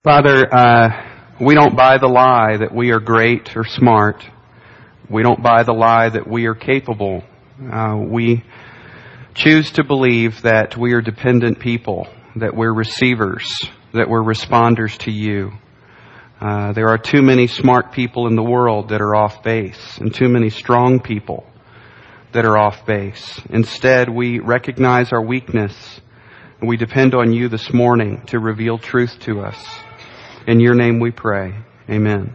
Father, we don't buy the lie that we are great or smart. We don't buy the lie that we are capable. We choose to believe that we are dependent people, that we're receivers, that we're responders to you. There are too many smart people in the world that are off base, and too many strong people that are off base. Instead, we recognize our weakness, and we depend on you this morning to reveal truth to us. In your name we pray. Amen.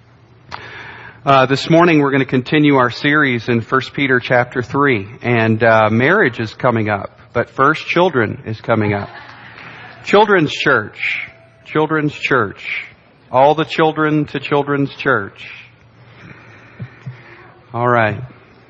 This morning we're going to continue our series in 1 Peter chapter 3. And marriage is coming up. But first, children is coming up. Children's church. Children's church. All the children to children's church. All right.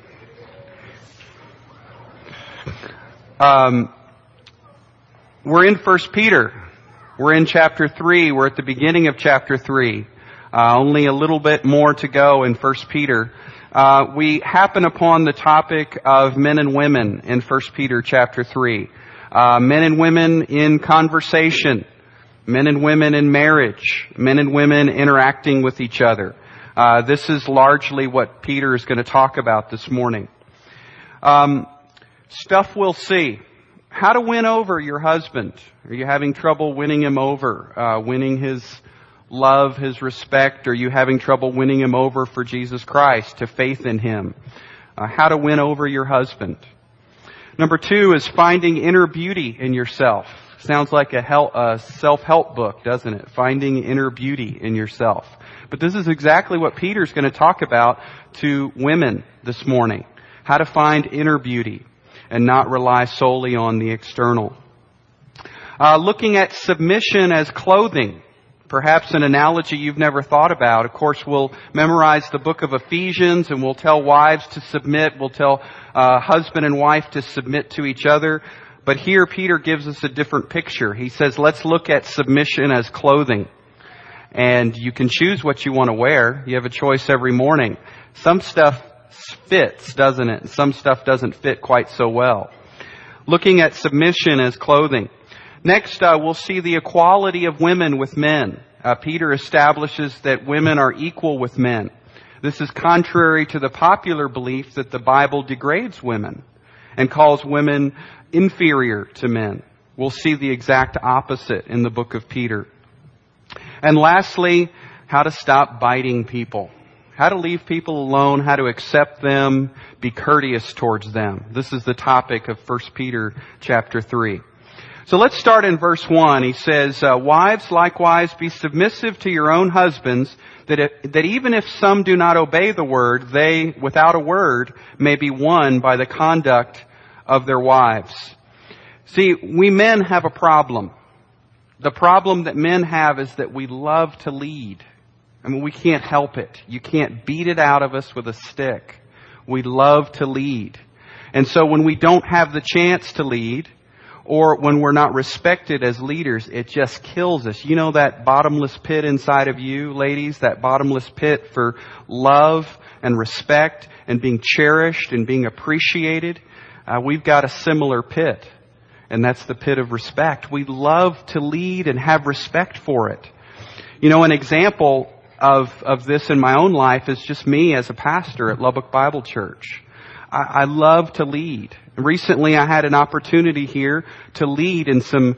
We're in 1 Peter. We're in chapter 3. We're at the beginning of chapter 3. Only a little bit more to go in 1 Peter. We happen upon the topic of men and women in 1 Peter chapter 3. Men and women in conversation. Men and women in marriage. Men and women interacting with each other. This is largely what Peter is going to talk about this morning. Stuff we'll see. How to win over your husband. Are you having trouble winning him over? Winning his love, his respect? Are you having trouble winning him over for Jesus Christ, to faith in Him? How to win over your husband. Number 2 is finding inner beauty in yourself. Sounds like a self-help book, doesn't it? Finding inner beauty in yourself. But this is exactly what Peter's going to talk about to women this morning. How to find inner beauty and not rely solely on the external. Looking at submission as clothing. Perhaps an analogy you've never thought about. Of course, we'll memorize the book of Ephesians and we'll tell wives to submit. We'll tell husband and wife to submit to each other. But here Peter gives us a different picture. He says, let's look at submission as clothing. And you can choose what you want to wear. You have a choice every morning. Some stuff fits, doesn't it? Some stuff doesn't fit quite so well. Looking at submission as clothing. Next, we'll see the equality of women with men. Peter establishes that women are equal with men. This is contrary to the popular belief that the Bible degrades women and calls women inferior to men. We'll see the exact opposite in the book of Peter. And lastly, how to stop biting people. How to leave people alone, how to accept them, be courteous towards them. This is the topic of 1 Peter chapter 3. So let's start in verse 1. He says, wives, likewise, be submissive to your own husbands, that even if some do not obey the word, they, without a word, may be won by the conduct of their wives. See, we men have a problem. The problem that men have is that we love to lead. I mean, we can't help it. You can't beat it out of us with a stick. We love to lead. And so when we don't have the chance to lead, or when we're not respected as leaders, it just kills us. You know that bottomless pit inside of you, ladies? That bottomless pit for love and respect and being cherished and being appreciated? We've got a similar pit. And that's the pit of respect. We love to lead and have respect for it. You know, an example of this in my own life is just me as a pastor at Lubbock Bible Church. I love to lead. Recently I had an opportunity here to lead in some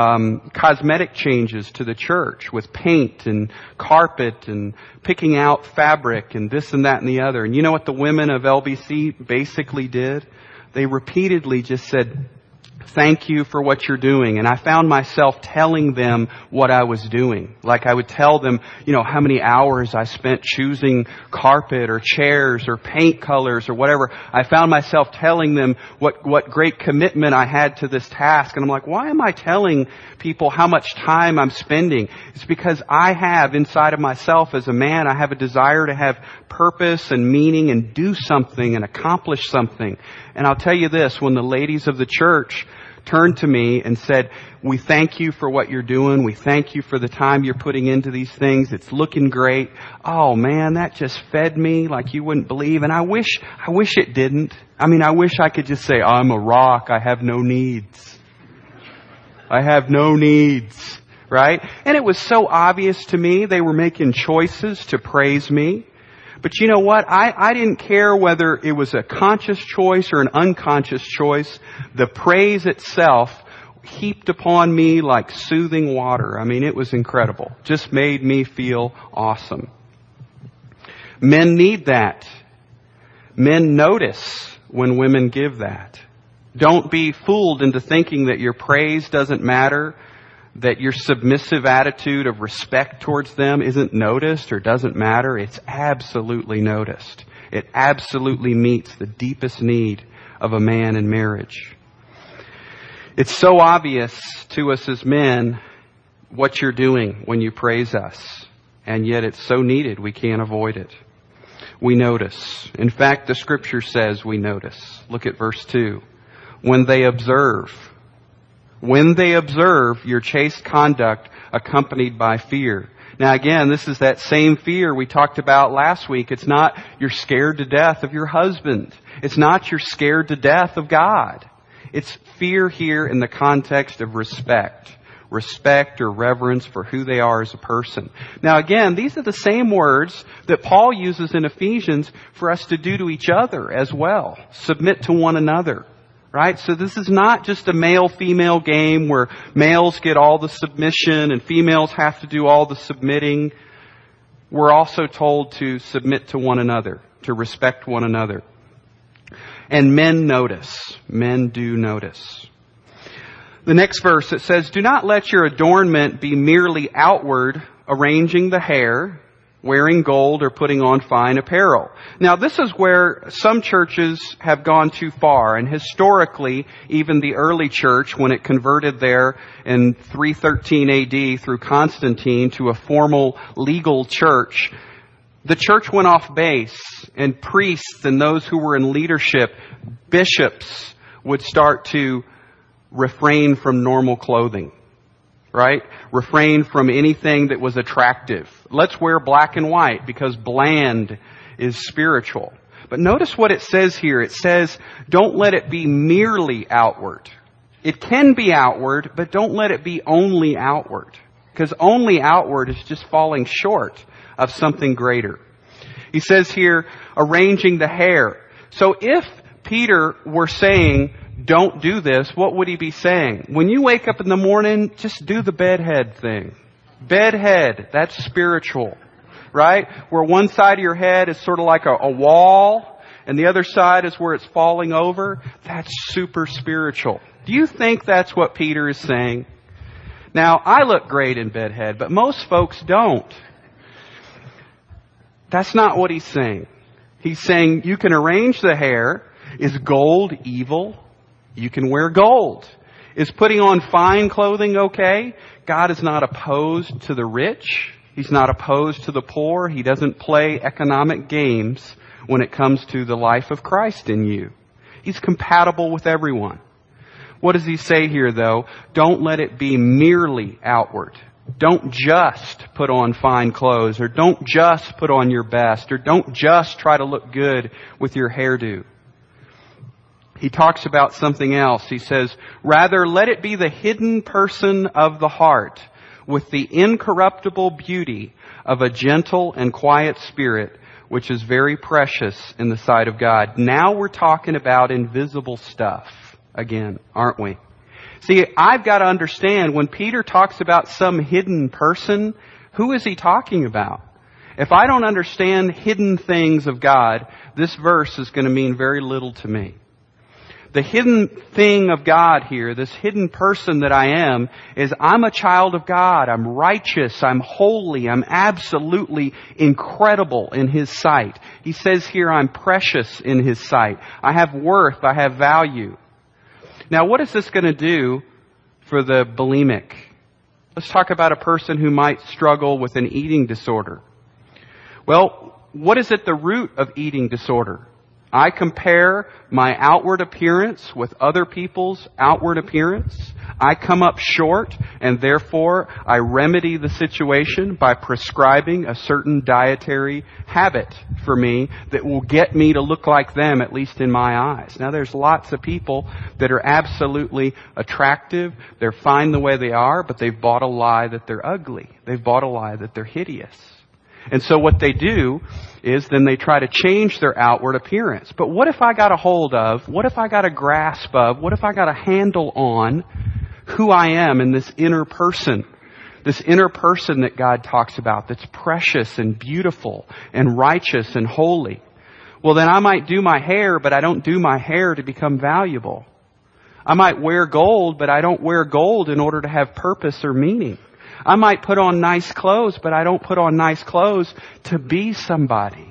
cosmetic changes to the church with paint and carpet and picking out fabric and this and that and the other. And you know what the women of LBC basically did? They repeatedly just said, thank you for what you're doing. And I found myself telling them what I was doing. Like I would tell them, you know, how many hours I spent choosing carpet or chairs or paint colors or whatever. I found myself telling them what great commitment I had to this task. And I'm like, why am I telling people how much time I'm spending? It's because I have inside of myself as a man, I have a desire to have purpose and meaning and do something and accomplish something. And I'll tell you this, when the ladies of the church turned to me and said, we thank you for what you're doing. We thank you for the time you're putting into these things. It's looking great. Oh man, that just fed me like you wouldn't believe. And I wish it didn't. I mean, I wish I could just say, I'm a rock. I have no needs. I have no needs. right? And it was so obvious to me. They were making choices to praise me. But you know what? I didn't care whether it was a conscious choice or an unconscious choice. The praise itself heaped upon me like soothing water. I mean, it was incredible. Just made me feel awesome. Men need that. Men notice when women give that. Don't be fooled into thinking that your praise doesn't matter, that your submissive attitude of respect towards them isn't noticed or doesn't matter. It's absolutely noticed. It absolutely meets the deepest need of a man in marriage. It's so obvious to us as men what you're doing when you praise us, and yet it's so needed we can't avoid it. We notice. In fact, the Scripture says we notice. Look at verse 2. When they observe your chaste conduct accompanied by fear. Now again, this is that same fear we talked about last week. It's not you're scared to death of your husband. It's not you're scared to death of God. It's fear here in the context of respect. Respect or reverence for who they are as a person. Now again, these are the same words that Paul uses in Ephesians for us to do to each other as well. Submit to one another. Right? So this is not just a male-female game where males get all the submission and females have to do all the submitting. We're also told to submit to one another, to respect one another. And men notice. Men do notice. The next verse, it says, do not let your adornment be merely outward, arranging the hair, wearing gold, or putting on fine apparel. Now, this is where some churches have gone too far. And historically, even the early church, when it converted there in 313 AD through Constantine to a formal legal church, the church went off base, and priests and those who were in leadership, bishops, would start to refrain from normal clothing. Right? Refrain from anything that was attractive. Let's wear black and white because bland is spiritual. But notice what it says here. It says, don't let it be merely outward. It can be outward, but don't let it be only outward. Because only outward is just falling short of something greater. He says here, arranging the hair. So if Peter were saying, don't do this, what would he be saying? When you wake up in the morning, just do the bedhead thing. Bedhead, that's spiritual, right? Where one side of your head is sort of like a wall, and the other side is where it's falling over. That's super spiritual. Do you think that's what Peter is saying? Now, I look great in bedhead, but most folks don't. That's not what he's saying. He's saying you can arrange the hair. Is gold evil? You can wear gold. Is putting on fine clothing okay? God is not opposed to the rich. He's not opposed to the poor. He doesn't play economic games when it comes to the life of Christ in you. He's compatible with everyone. What does he say here, though? Don't let it be merely outward. Don't just put on fine clothes, or don't just put on your best, or don't just try to look good with your hairdo. He talks about something else. He says, rather let it be the hidden person of the heart with the incorruptible beauty of a gentle and quiet spirit, which is very precious in the sight of God. Now we're talking about invisible stuff again, aren't we? See, I've got to understand when Peter talks about some hidden person, who is he talking about? If I don't understand hidden things of God, this verse is going to mean very little to me. The hidden thing of God here, this hidden person that I am, is I'm a child of God. I'm righteous. I'm holy. I'm absolutely incredible in His sight. He says here I'm precious in His sight. I have worth. I have value. Now, what is this going to do for the bulimic? Let's talk about a person who might struggle with an eating disorder. Well, what is at the root of eating disorder? I compare my outward appearance with other people's outward appearance. I come up short, and therefore I remedy the situation by prescribing a certain dietary habit for me that will get me to look like them, at least in my eyes. Now, there's lots of people that are absolutely attractive. They're fine the way they are, but they've bought a lie that they're ugly. They've bought a lie that they're hideous. And so what they do is then they try to change their outward appearance. But what if I got a hold of, what if I got a grasp of, what if I got a handle on who I am in this inner person that God talks about, that's precious and beautiful and righteous and holy? Well, then I might do my hair, but I don't do my hair to become valuable. I might wear gold, but I don't wear gold in order to have purpose or meaning. I might put on nice clothes, but I don't put on nice clothes to be somebody.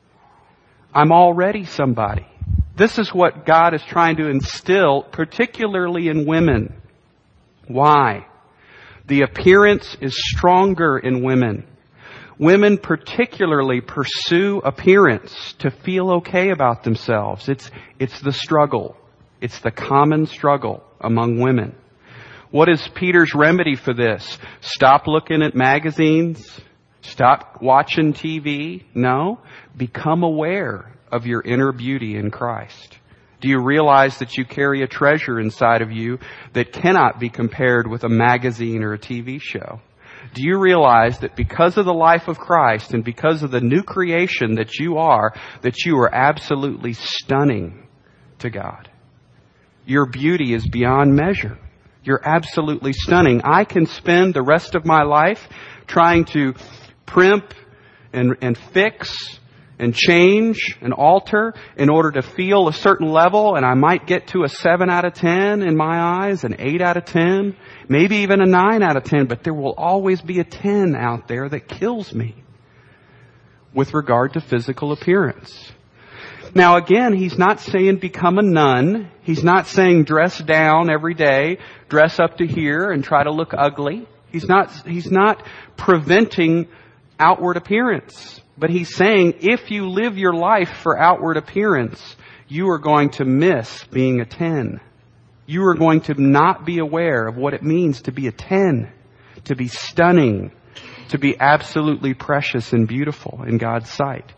I'm already somebody. This is what God is trying to instill, particularly in women. Why? The appearance is stronger in women. Women particularly pursue appearance to feel okay about themselves. It's the struggle. It's the common struggle among women. What is Peter's remedy for this? Stop looking at magazines? Stop watching TV? No. Become aware of your inner beauty in Christ. Do you realize that you carry a treasure inside of you that cannot be compared with a magazine or a TV show? Do you realize that because of the life of Christ and because of the new creation that you are absolutely stunning to God? Your beauty is beyond measure. You're absolutely stunning. I can spend the rest of my life trying to primp and fix and change and alter in order to feel a certain level, and I might get to a 7 out of 10 in my eyes, an 8 out of 10, maybe even a 9 out of 10, but there will always be a 10 out there that kills me with regard to physical appearance. Now again, he's not saying become a nun. He's not saying dress down every day, dress up to here and try to look ugly. He's not preventing outward appearance. But he's saying if you live your life for outward appearance, you are going to miss being a 10. You are going to not be aware of what it means to be a 10, to be stunning, to be absolutely precious and beautiful in God's sight.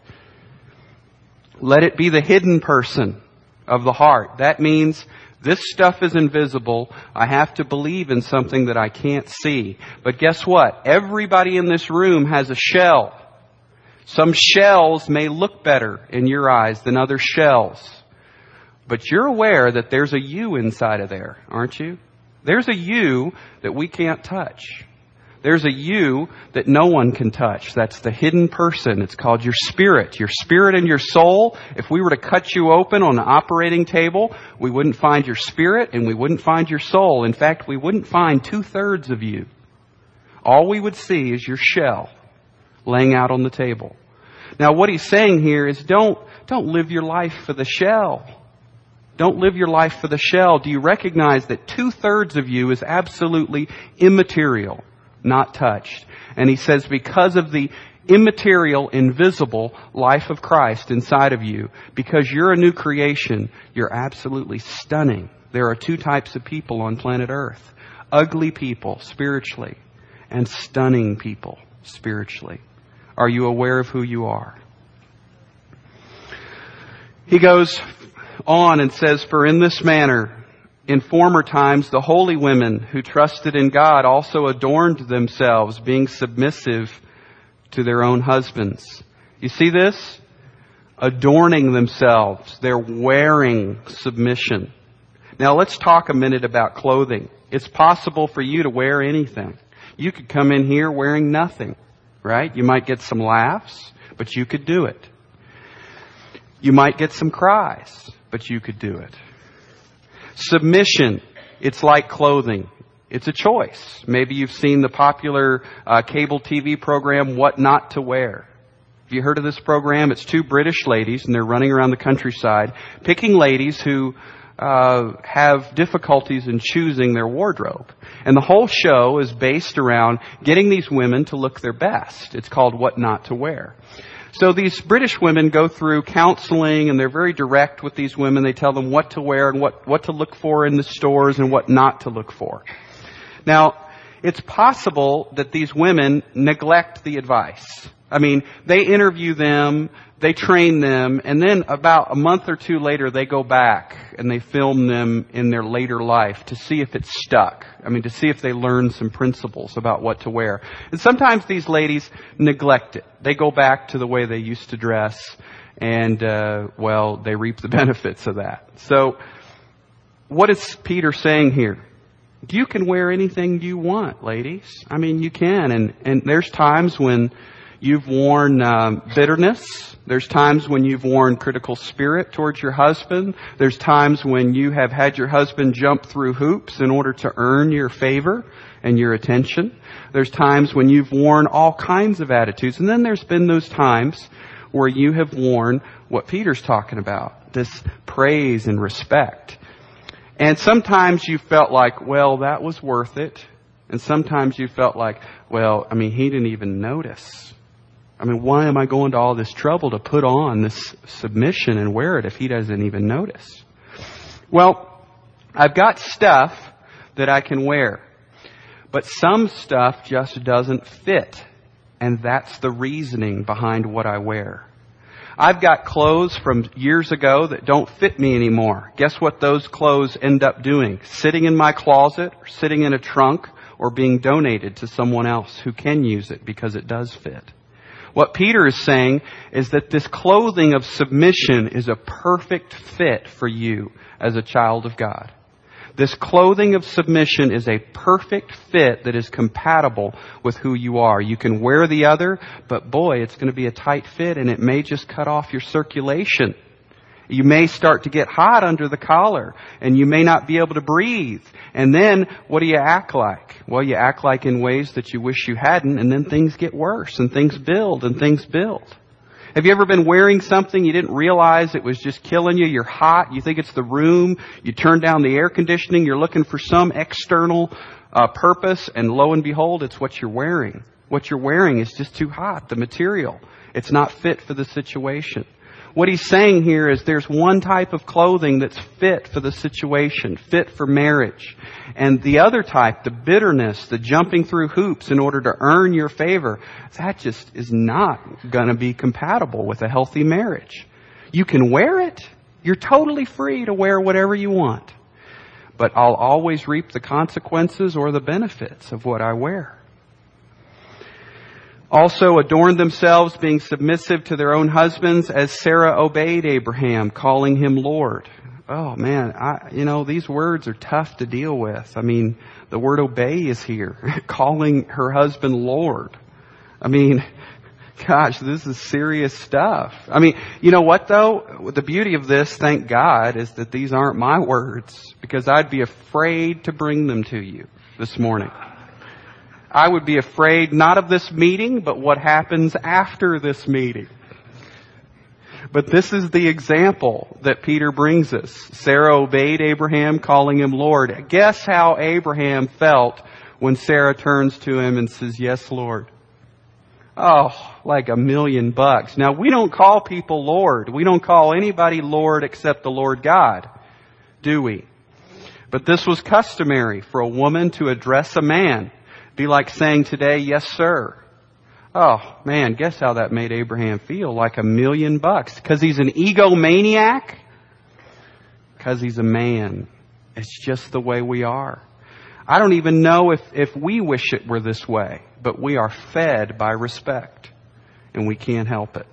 Let it be the hidden person of the heart. That means this stuff is invisible. I have to believe in something that I can't see. But guess what? Everybody in this room has a shell. Some shells may look better in your eyes than other shells. But you're aware that there's a you inside of there, aren't you? There's a you that we can't touch. There's a you that no one can touch. That's the hidden person. It's called your spirit. Your spirit and your soul. If we were to cut you open on the operating table, we wouldn't find your spirit and we wouldn't find your soul. In fact, we wouldn't find 2/3 of you. All we would see is your shell laying out on the table. Now what he's saying here is don't live your life for the shell. Don't live your life for the shell. Do you recognize that 2/3 of you is absolutely immaterial, not touched? And he says because of the immaterial, invisible life of Christ inside of you, because you're a new creation, you're absolutely stunning. There are 2 types of people on planet Earth. Ugly people spiritually and stunning people spiritually. Are you aware of who you are? He goes on and says, for in this manner, in former times, the holy women who trusted in God also adorned themselves, being submissive to their own husbands. You see this? Adorning themselves. They're wearing submission. Now let's talk a minute about clothing. It's possible for you to wear anything. You could come in here wearing nothing, right? You might get some laughs, but you could do it. You might get some cries, but you could do it. Submission, it's like clothing. It's a choice. Maybe you've seen the popular cable TV program, What Not to Wear. Have you heard of this program? It's 2 British ladies, and they're running around the countryside, picking ladies who have difficulties in choosing their wardrobe. And the whole show is based around getting these women to look their best. It's called What Not to Wear. So these British women go through counseling, and they're very direct with these women. They tell them what to wear and what to look for in the stores and what not to look for. Now, it's possible that these women neglect the advice. I mean, they interview them, they train them, and then about a month or two later they go back and they film them in their later life to see if it's stuck. I mean, to see if they learn some principles about what to wear. And sometimes these ladies neglect it. They go back to the way they used to dress, and, they reap the benefits of that. So, what is Peter saying here? You can wear anything you want, ladies. I mean, you can. And there's times when you've worn bitterness. There's times when you've worn critical spirit towards your husband. There's times when you have had your husband jump through hoops in order to earn your favor and your attention. There's times when you've worn all kinds of attitudes. And then there's been those times where you have worn what Peter's talking about, this praise and respect. And sometimes you felt like, well, that was worth it. And sometimes you felt like, well, I mean, he didn't even notice. I mean, why am I going to all this trouble to put on this submission and wear it if he doesn't even notice? Well, I've got stuff that I can wear. But some stuff just doesn't fit. And that's the reasoning behind what I wear. I've got clothes from years ago that don't fit me anymore. Guess what those clothes end up doing? Sitting in my closet, or sitting in a trunk, or being donated to someone else who can use it because it does fit. What Peter is saying is that this clothing of submission is a perfect fit for you as a child of God. This clothing of submission is a perfect fit that is compatible with who you are. You can wear the other, but boy, it's going to be a tight fit and it may just cut off your circulation. You may start to get hot under the collar and you may not be able to breathe. And then what do you act like? Well, you act like in ways that you wish you hadn't, and then things get worse and things build and things build. Have you ever been wearing something you didn't realize it was just killing you? You're hot. You think it's the room. You turn down the air conditioning. You're looking for some external purpose, and lo and behold, it's what you're wearing. What you're wearing is just too hot. The material. It's not fit for the situation. What he's saying here is there's one type of clothing that's fit for the situation, fit for marriage. And the other type, the bitterness, the jumping through hoops in order to earn your favor, that just is not going to be compatible with a healthy marriage. You can wear it. You're totally free to wear whatever you want. But I'll always reap the consequences or the benefits of what I wear. Also adorned themselves, being submissive to their own husbands, as Sarah obeyed Abraham, calling him Lord. Oh man, these words are tough to deal with. I mean, the word obey is here, calling her husband Lord. I mean, gosh, this is serious stuff. I mean, you know what though? The beauty of this, thank God, is that these aren't my words, because I'd be afraid to bring them to you this morning. I would be afraid not of this meeting, but what happens after this meeting. But this is the example that Peter brings us. Sarah obeyed Abraham, calling him Lord. Guess how Abraham felt when Sarah turns to him and says, "Yes, Lord." Oh, like $1,000,000. Now, we don't call people Lord. We don't call anybody Lord except the Lord God, do we? But this was customary for a woman to address a man. Be like saying today, "Yes, sir." Oh, man, guess how that made Abraham feel? Like $1,000,000. Because he's an egomaniac? Because he's a man. It's just the way we are. I don't even know if we wish it were this way, but we are fed by respect, and we can't help it.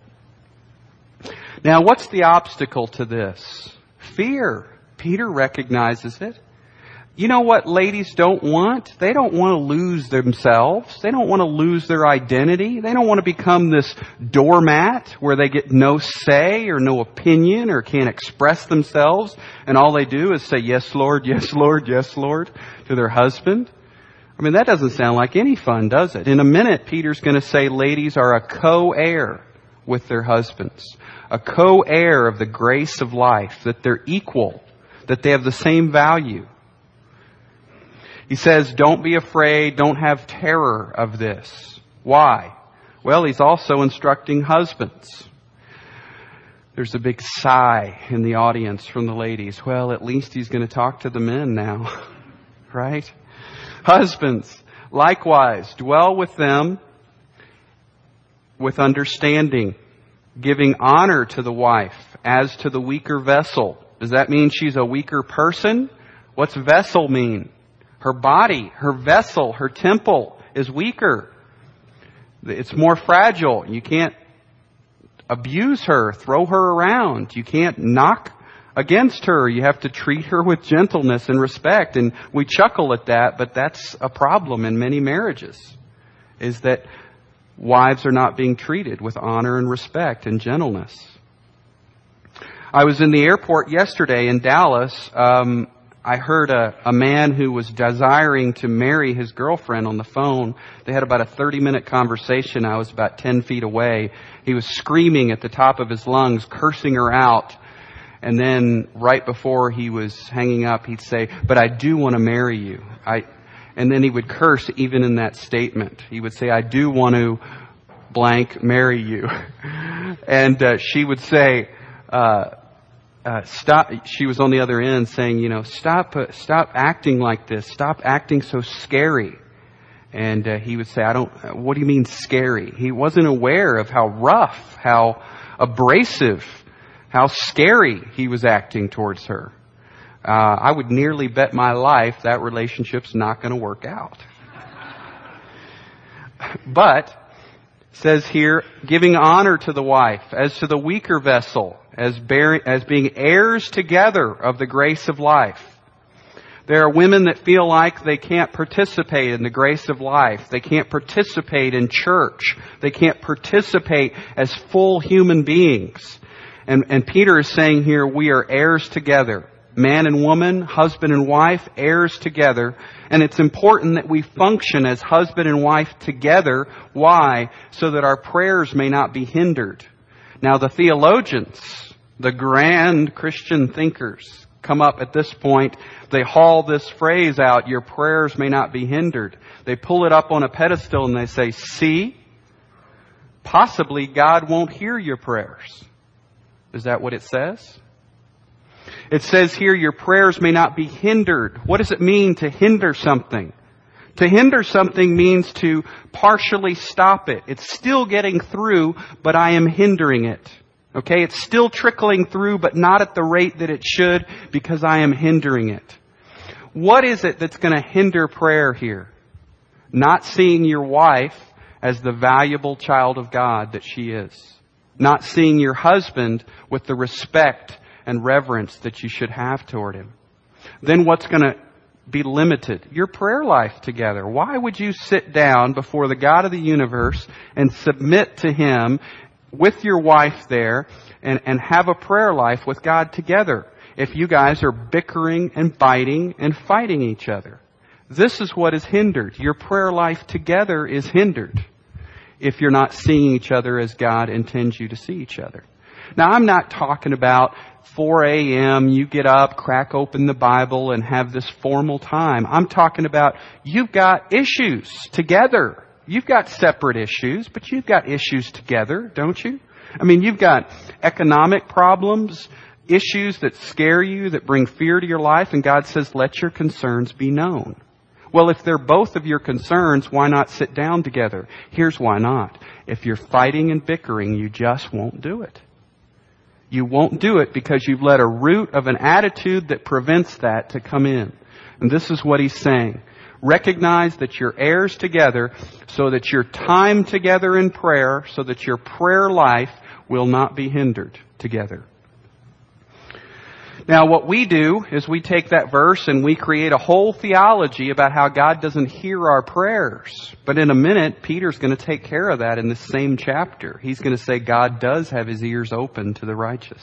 Now, what's the obstacle to this? Fear. Peter recognizes it. You know what ladies don't want? They don't want to lose themselves. They don't want to lose their identity. They don't want to become this doormat where they get no say or no opinion or can't express themselves. And all they do is say, "Yes, Lord, yes, Lord, yes, Lord," to their husband. I mean, that doesn't sound like any fun, does it? In a minute, Peter's going to say ladies are a co-heir with their husbands. A co-heir of the grace of life, that they're equal, that they have the same value. He says, don't be afraid, don't have terror of this. Why? Well, He's also instructing husbands. There's a big sigh in the audience from the ladies. Well, at least He's going to talk to the men now, right? Husbands, likewise, dwell with them with understanding, giving honor to the wife as to the weaker vessel. Does that mean she's a weaker person? What's vessel mean? Her body, her vessel, her temple is weaker. It's more fragile. You can't abuse her, throw her around. You can't knock against her. You have to treat her with gentleness and respect. And we chuckle at that, but that's a problem in many marriages, is that wives are not being treated with honor and respect and gentleness. I was in the airport yesterday in Dallas. I heard a man who was desiring to marry his girlfriend on the phone. They had about a 30-minute conversation. I was about 10 feet away. He was screaming at the top of his lungs, cursing her out. And then right before he was hanging up, he'd say, "But I do want to marry you." And then he would curse even in that statement. He would say, "I do want to blank marry you." And she would say, stop. She was on the other end saying, stop acting like this. Stop acting so scary. And he would say, what do you mean scary? He wasn't aware of how rough, how abrasive, how scary he was acting towards her. I would nearly bet my life that relationship's not going to work out. But, it says here, giving honor to the wife as to the weaker vessel, as being heirs together of the grace of life. There are women that feel like they can't participate in the grace of life. They can't participate in church. They can't participate as full human beings. And Peter is saying here, we are heirs together. Man and woman, husband and wife, heirs together. And it's important that we function as husband and wife together. Why? So that our prayers may not be hindered. Now the theologians, the grand Christian thinkers, come up at this point. They haul this phrase out, your prayers may not be hindered. They pull it up on a pedestal and they say, see, possibly God won't hear your prayers. Is that what it says? It says here, your prayers may not be hindered. What does it mean to hinder something? To hinder something means to partially stop it. It's still getting through, but I am hindering it. Okay, it's still trickling through, but not at the rate that it should because I am hindering it. What is it that's going to hinder prayer here? Not seeing your wife as the valuable child of God that she is. Not seeing your husband with the respect and reverence that you should have toward him. Then what's going to be limited? Your prayer life together. Why would you sit down before the God of the universe and submit to Him with your wife there and have a prayer life with God together if you guys are bickering and biting and fighting each other? This is what is hindered. Your prayer life together is hindered if you're not seeing each other as God intends you to see each other. Now, I'm not talking about 4 a.m., you get up, crack open the Bible, and have this formal time. I'm talking about you've got issues together. You've got separate issues, but you've got issues together, don't you? I mean, you've got economic problems, issues that scare you, that bring fear to your life, and God says, let your concerns be known. Well, if they're both of your concerns, why not sit down together? Here's why not. If you're fighting and bickering, you just won't do it. You won't do it because you've let a root of an attitude that prevents that to come in. And this is what he's saying. Recognize that you're heirs together so that your time together in prayer, so that your prayer life will not be hindered together. Now, what we do is we take that verse and we create a whole theology about how God doesn't hear our prayers. But in a minute, Peter's going to take care of that in the same chapter. He's going to say God does have His ears open to the righteous.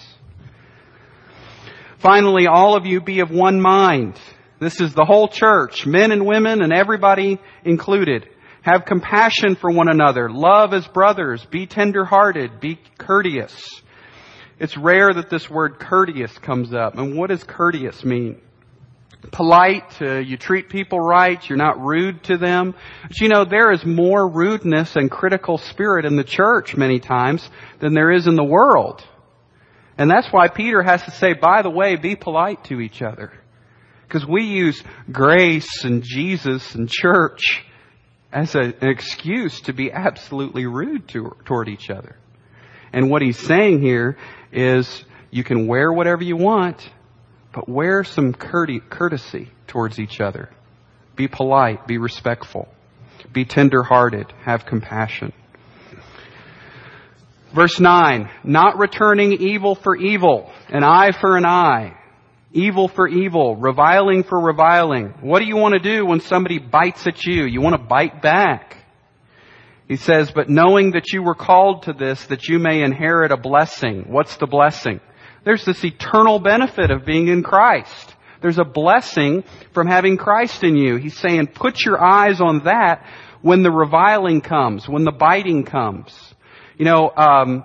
Finally, all of you be of one mind. This is the whole church, men and women and everybody included. Have compassion for one another. Love as brothers. Be tender-hearted. Be courteous. It's rare that this word courteous comes up. And what does courteous mean? polite, you treat people right, you're not rude to them. But you know, there is more rudeness and critical spirit in the church many times than there is in the world. And that's why Peter has to say, by the way, be polite to each other. Because we use grace and Jesus and church as an excuse to be absolutely rude toward each other. And what he's saying here is you can wear whatever you want, but wear some courtesy towards each other. Be polite, be respectful, be tender-hearted, have compassion. Verse 9, not returning evil for evil, an eye for an eye, evil for evil, reviling for reviling. What do you want to do when somebody bites at you? You want to bite back. He says, but knowing that you were called to this, that you may inherit a blessing. What's the blessing? There's this eternal benefit of being in Christ. There's a blessing from having Christ in you. He's saying, put your eyes on that when the reviling comes, when the biting comes. You know,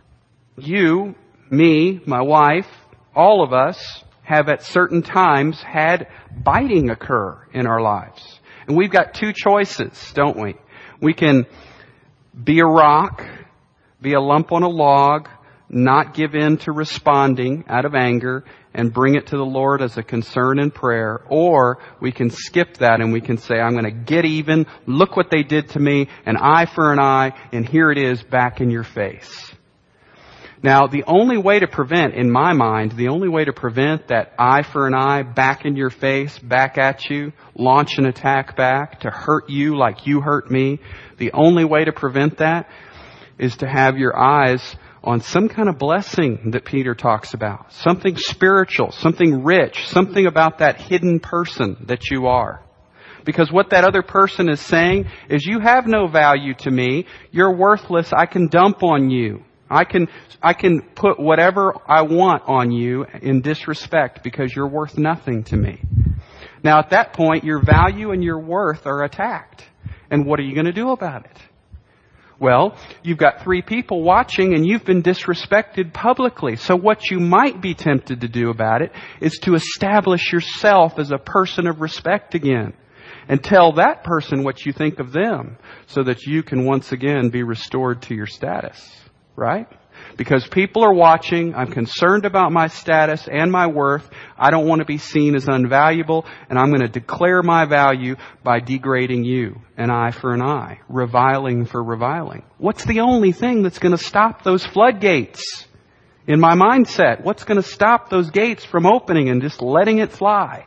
you, me, my wife, all of us have at certain times had biting occur in our lives. And we've got two choices, don't we? We can be a rock, be a lump on a log, not give in to responding out of anger and bring it to the Lord as a concern in prayer. Or we can skip that and we can say, I'm going to get even. Look what they did to me. An eye for an eye. And here it is back in your face. Now, the only way to prevent, in my mind, the only way to prevent that eye for an eye, back in your face, back at you, launch an attack back, to hurt you like you hurt me, the only way to prevent that is to have your eyes on some kind of blessing that Peter talks about. Something spiritual, something rich, something about that hidden person that you are. Because what that other person is saying is, you have no value to me, you're worthless, I can dump on you. I can put whatever I want on you in disrespect because you're worth nothing to me. Now at that point, your value and your worth are attacked. And what are you going to do about it? Well, you've got 3 people watching and you've been disrespected publicly. So what you might be tempted to do about it is to establish yourself as a person of respect again. And tell that person what you think of them so that you can once again be restored to your status. Right? Because people are watching, I'm concerned about my status and my worth, I don't want to be seen as unvaluable, and I'm going to declare my value by degrading you, an eye for an eye, reviling for reviling. What's the only thing that's going to stop those floodgates in my mindset? What's going to stop those gates from opening and just letting it fly?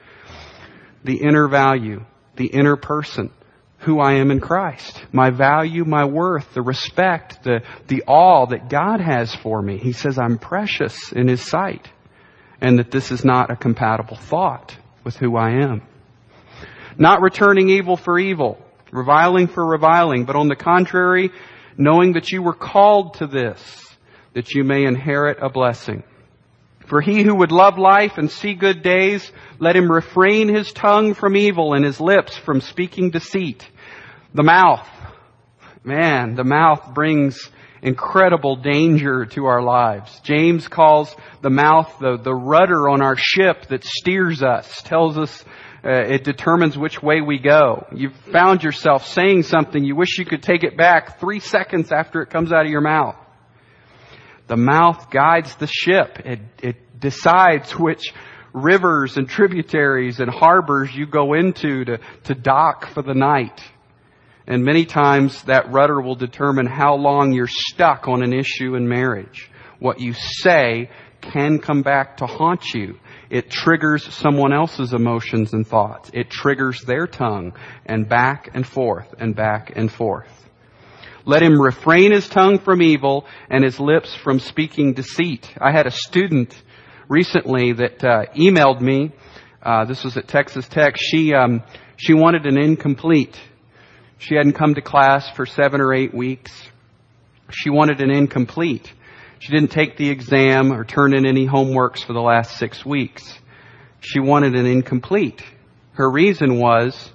The inner value, the inner person. Who I am in Christ. My value, my worth, the respect, the awe that God has for me. He says I'm precious in His sight. And that this is not a compatible thought with who I am. Not returning evil for evil. Reviling for reviling. But on the contrary, knowing that you were called to this. That you may inherit a blessing. For he who would love life and see good days, let him refrain his tongue from evil and his lips from speaking deceit. The mouth. Man, the mouth brings incredible danger to our lives. James calls the mouth the rudder on our ship that steers us, tells us it determines which way we go. You've found yourself saying something, you wish you could take it back 3 seconds after it comes out of your mouth. The mouth guides the ship. It decides which rivers and tributaries and harbors you go into to dock for the night. And many times that rudder will determine how long you're stuck on an issue in marriage. What you say can come back to haunt you. It triggers someone else's emotions and thoughts. It triggers their tongue, and back and forth and back and forth. Let him refrain his tongue from evil and his lips from speaking deceit. I had a student recently that emailed me. This was at Texas Tech. She wanted an incomplete. She hadn't come to class for 7 or 8 weeks. She wanted an incomplete. She didn't take the exam or turn in any homeworks for the last 6 weeks. She wanted an incomplete. Her reason was,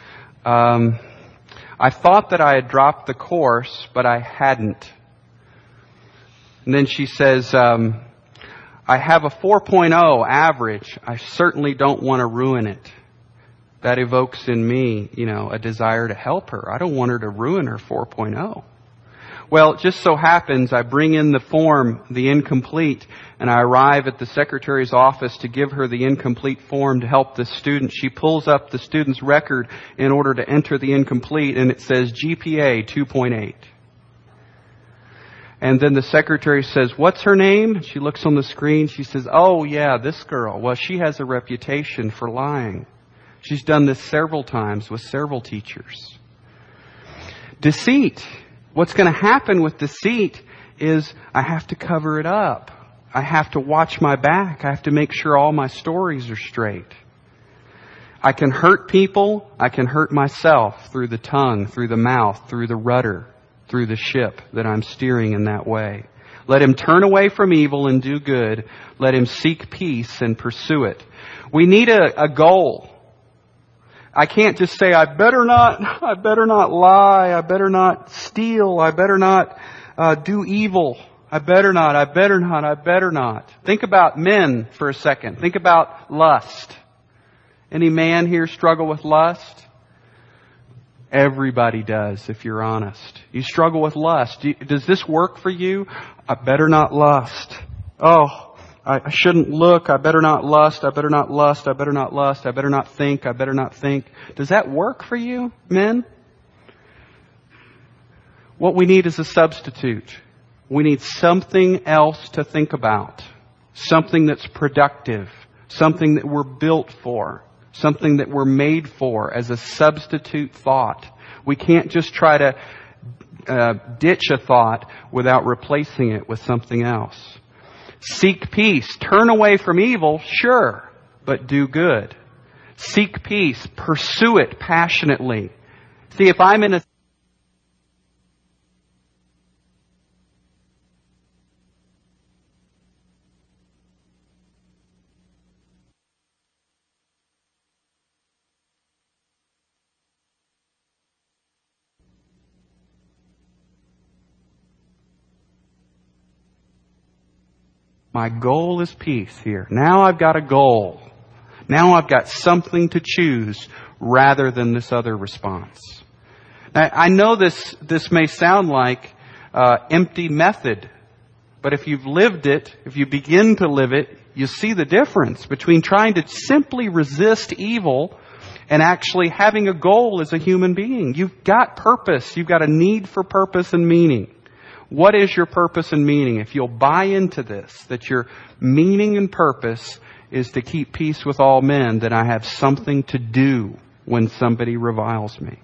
I thought that I had dropped the course, but I hadn't. And then she says, I have a 4.0 average. I certainly don't want to ruin it. That evokes in me, a desire to help her. I don't want her to ruin her 4.0. Well, it just so happens I bring in the form, the incomplete, and I arrive at the secretary's office to give her the incomplete form to help the student. She pulls up the student's record in order to enter the incomplete, and it says GPA 2.8. And then the secretary says, "What's her name?" She looks on the screen. She says, "Oh, yeah, this girl. Well, she has a reputation for lying. She's done this several times with several teachers." Deceit. What's going to happen with deceit is I have to cover it up. I have to watch my back. I have to make sure all my stories are straight. I can hurt people. I can hurt myself through the tongue, through the mouth, through the rudder, through the ship that I'm steering in that way. Let him turn away from evil and do good. Let him seek peace and pursue it. We need a goal. I can't just say, I better not lie, I better not steal, I better not do evil. I better not. Think about men for a second. Think about lust. Any man here struggle with lust? Everybody does, if you're honest. You struggle with lust. Does this work for you? I better not lust. Oh, I shouldn't look. I better not lust. I better not lust. I better not lust. I better not think. I better not think. Does that work for you, men? What we need is a substitute. We need something else to think about. Something that's productive. Something that we're built for. Something that we're made for as a substitute thought. We can't just try to ditch a thought without replacing it with something else. Seek peace. Turn away from evil, sure, but do good. Seek peace. Pursue it passionately. See, if I'm in a My goal is peace here. Now I've got a goal. Now I've got something to choose rather than this other response. Now, I know this may sound like empty method, but if you've lived it, if you begin to live it, you see the difference between trying to simply resist evil and actually having a goal as a human being. You've got purpose. You've got a need for purpose and meaning. What is your purpose and meaning? If you'll buy into this, that your meaning and purpose is to keep peace with all men, then I have something to do when somebody reviles me.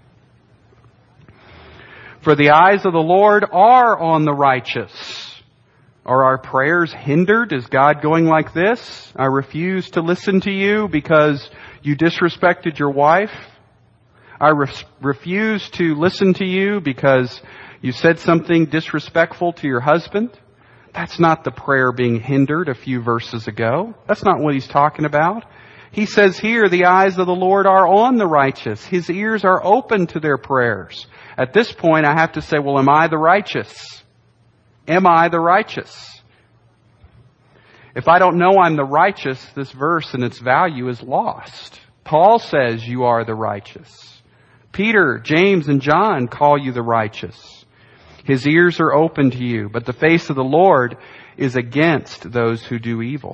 For the eyes of the Lord are on the righteous. Are our prayers hindered? Is God going like this? I refuse to listen to you because you disrespected your wife. I refuse to listen to you because you said something disrespectful to your husband. That's not the prayer being hindered a few verses ago. That's not what he's talking about. He says here, the eyes of the Lord are on the righteous. His ears are open to their prayers. At this point, I have to say, well, am I the righteous? Am I the righteous? If I don't know I'm the righteous, this verse and its value is lost. Paul says you are the righteous. Peter, James, and John call you the righteous. His ears are open to you, but the face of the Lord is against those who do evil.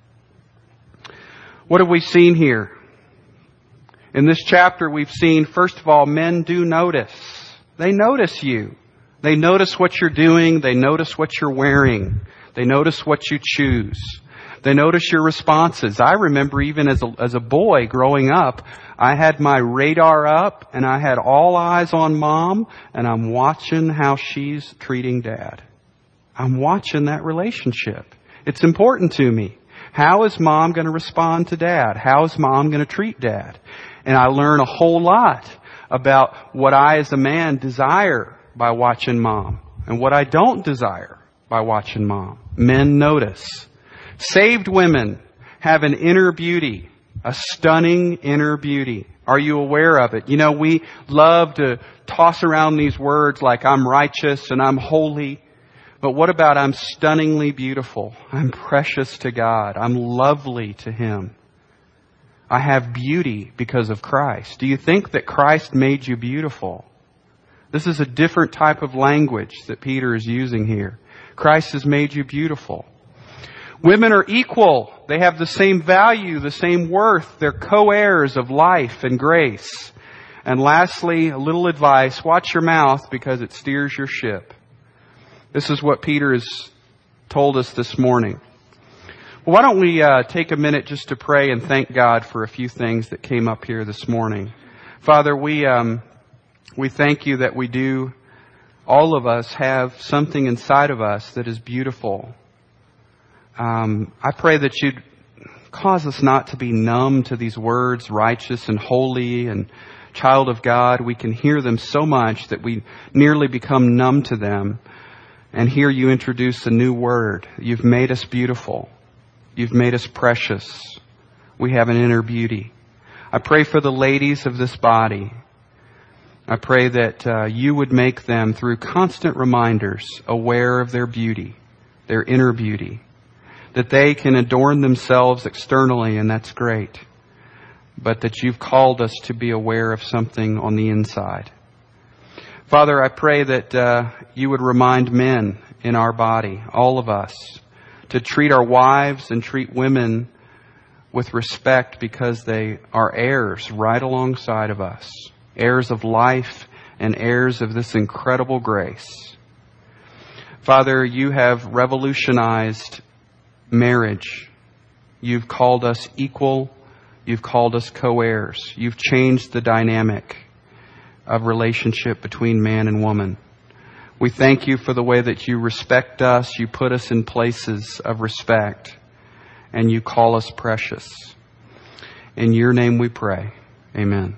What have we seen here? In this chapter we've seen, first of all, men do notice. They notice you. They notice what you're doing. They notice what you're wearing. They notice what you choose. They notice your responses. I remember even as a boy growing up, I had my radar up and I had all eyes on Mom and I'm watching how she's treating Dad. I'm watching that relationship. It's important to me. How is Mom going to respond to Dad? How is Mom going to treat Dad? And I learn a whole lot about what I as a man desire by watching Mom and what I don't desire by watching Mom. Men notice. Saved women have an inner beauty, a stunning inner beauty. Are you aware of it? You know, we love to toss around these words like I'm righteous and I'm holy. But what about I'm stunningly beautiful? I'm precious to God. I'm lovely to Him. I have beauty because of Christ. Do you think that Christ made you beautiful? This is a different type of language that Peter is using here. Christ has made you beautiful. Women are equal. They have the same value, the same worth. They're co-heirs of life and grace. And lastly, a little advice. Watch your mouth because it steers your ship. This is what Peter has told us this morning. Well, why don't we take a minute just to pray and thank God for a few things that came up here this morning. Father, we thank you that all of us have something inside of us that is beautiful. I pray that you'd cause us not to be numb to these words, righteous and holy and child of God. We can hear them so much that we nearly become numb to them. And here you introduce a new word. You've made us beautiful. You've made us precious. We have an inner beauty. I pray for the ladies of this body. I pray that you would make them, through constant reminders, aware of their beauty, their inner beauty. That they can adorn themselves externally, and that's great. But that you've called us to be aware of something on the inside. Father, I pray that you would remind men in our body, all of us, to treat our wives and treat women with respect because they are heirs right alongside of us. Heirs of life and heirs of this incredible grace. Father, you have revolutionized marriage. You've called us equal. You've called us co-heirs. You've changed the dynamic of relationship between man and woman. We thank you for the way that you respect us. You put us in places of respect. And you call us precious. In your name we pray. Amen.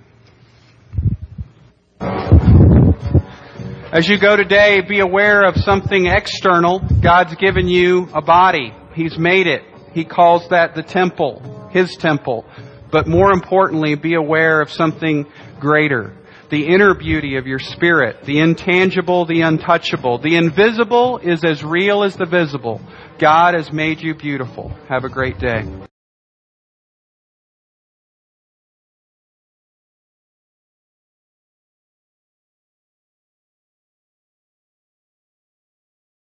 As you go today, be aware of something external. God's given you a body. He's made it. He calls that the temple, His temple. But more importantly, be aware of something greater. The inner beauty of your spirit, the intangible, the untouchable. The invisible is as real as the visible. God has made you beautiful. Have a great day.